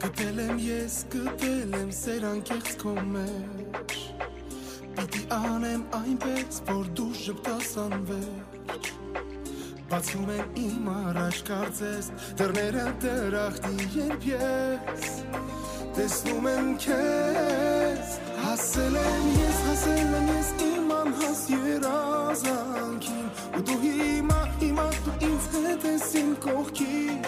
Գտել եմ սեր անկեղծ քո մեջ Պիտի անեմ այնպես, որ դու ժպտաս անվերջ Բացում են իմ առաջ կարծես դռները դրախտի երբ ես Տեսնում եմ քեզ Հասել եմ ես իմ անհաս երազանքին Ու դու հիմա դու ինձ հետ ես իմ կողքին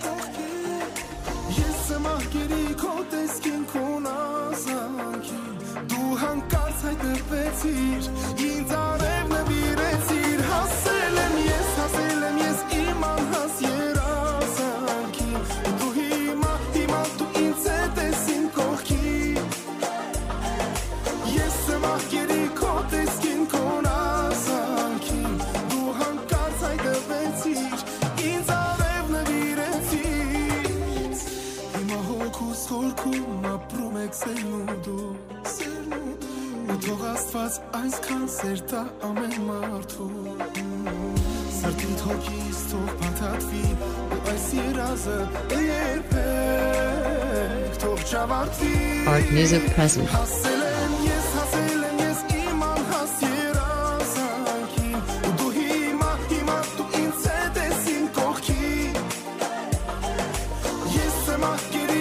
Ես եմ ահգերի քո տեսքին քոն ազանքին Դու հանկարծ հայտնվեցիր ինձ արև նվիրեցիր Հասել եմ ես իմ անհաս երազանքին Դու հիմա դու ինձ հետ ես իմ կողքին Ես եմ ահգերի քո տեսքին քոն ազանքին Դու հանկարծ հայտնվեցիր ինձ արև նվիրեցիր Խորքում ապրում եք սերն ու դու Ու թող Աստված այսքան սեր տա ամեն մարդու Սրտիդ հոգիս թող փաթաթվի ու այս երազը երբեք թող չավարտվի Art Music Present Հասել եմ ես իմ անհաս երազանքին Ու դու հիմա դու ինձ հետ ես իմ կողքին Ես եմ ահգերի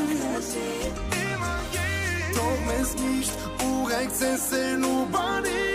Sense no body